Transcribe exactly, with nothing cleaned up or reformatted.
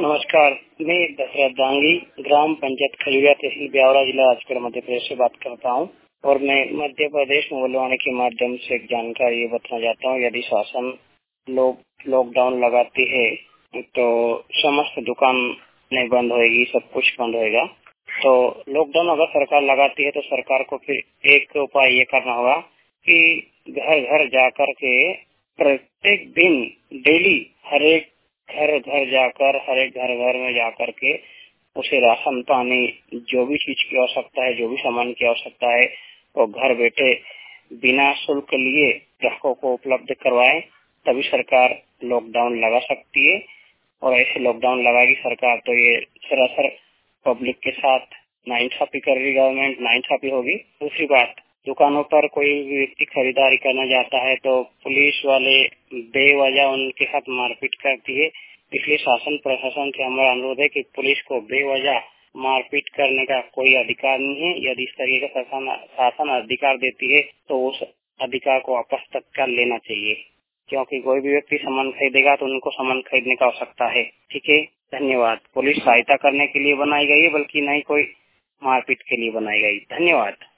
नमस्कार, मैं दशरथ दांगी ग्राम पंचायत खजुरिया तहसील ब्यावरा जिला राजगढ़ मध्य प्रदेश से बात करता हूं और मैं मध्य प्रदेश मोबाइल के माध्यम से एक जानकारी ये बताना चाहता हूं। यदि शासन लोग लॉकडाउन लगाती है तो समस्त दुकानें बंद होगी, सब कुछ बंद होगा। तो लॉकडाउन अगर सरकार लगाती है तो सरकार को फिर एक उपाय ये करना होगा कि घर घर जाकर के प्रत्येक दिन डेली हर एक घर घर जाकर हर एक घर घर में जाकर के उसे राशन पानी जो भी चीज की आवश्यकता है, जो भी सामान की आवश्यकता है वो घर बैठे बिना शुल्क लिए ग्राहकों को उपलब्ध करवाए, तभी सरकार लॉकडाउन लगा सकती है। और ऐसे लॉकडाउन लगाएगी सरकार तो ये सरासर पब्लिक के साथ नाइंसाफी कर रही गवर्नमेंट, नाइंसाफी होगी। दूसरी बात, दुकानों पर कोई भी व्यक्ति खरीदारी करना जाता है तो पुलिस वाले बेवजह उनके साथ मारपीट करती है। इसलिए शासन प्रशासन से हमारा अनुरोध है कि पुलिस को बेवजह मारपीट करने का कोई अधिकार नहीं है। यदि इस तरीके का शासन शासन अधिकार देती है तो उस अधिकार को वापस तत्काल लेना चाहिए, क्योंकि कोई भी व्यक्ति सामान खरीदेगा तो उनको सामान खरीदने का आवश्यकता है। ठीक है, धन्यवाद। पुलिस सहायता करने के लिए बनाई गई है, बल्कि नहीं कोई मारपीट के लिए बनाई गई। धन्यवाद।